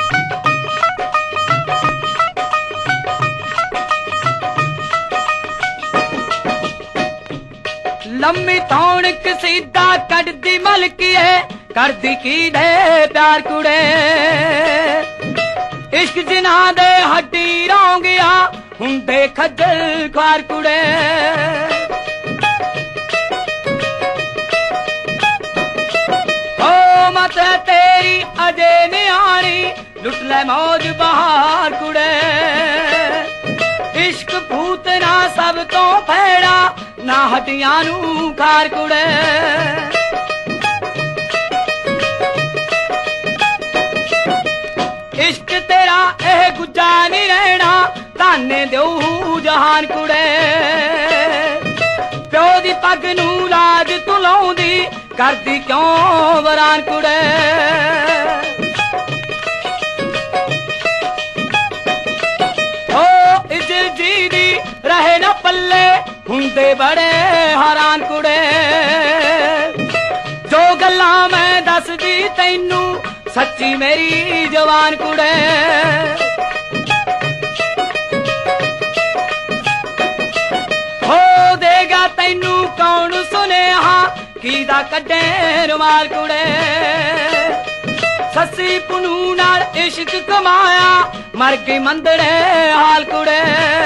लम्मी थौण कसीदा कटदी मलकिए करदी की दे प्यार कुड़े इश्क जिन्हां दे हड्डी रौंगिया हुंदे खज्जल ख्वार कुड़े ओ मत तेरी अजे न्याणी लुट ले मौज बहार कुड़े इश्क भूतना सब तो भैड़ा ना हड्डियां नू खार कुड़े इश्क तेरा एह गुज्जा नहीं रहना ताने देऊ जहान कुड़े प्यो दी पग नू लाज तू लाउंदी करदी क्यों वरान कुड़े ओ इज्जत जी दी रहे ना पल्ले हुंदे बड़े हैरान कुड़े जो गल्लां मैं दसदी तैनू सच्ची मेरी जवान कुड़े हो देगा तैनू कौन सुनेहा कीदा कड्डे रुमाल कुड़े सस्सी पुनू नाल इश्क कमाया मर गई मंदड़े हाल कुड़े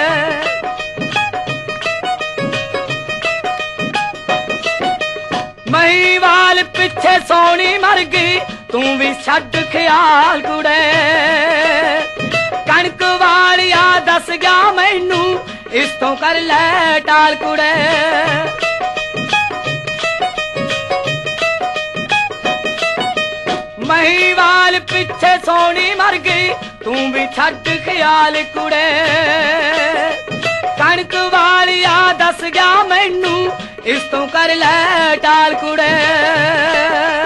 महीवाल पिछे सोनी मर गई तू भी छड्ड ख्याल कुड़े कणक वालिया दस गया मैनू इस तो कर ले टाल कुड़े महीवाल पिछे सोनी मर गई तू भी छड्ड ख्याल कुड़े कणक वालिया दस गया मैनू इस तो कर ले टाल कुड़े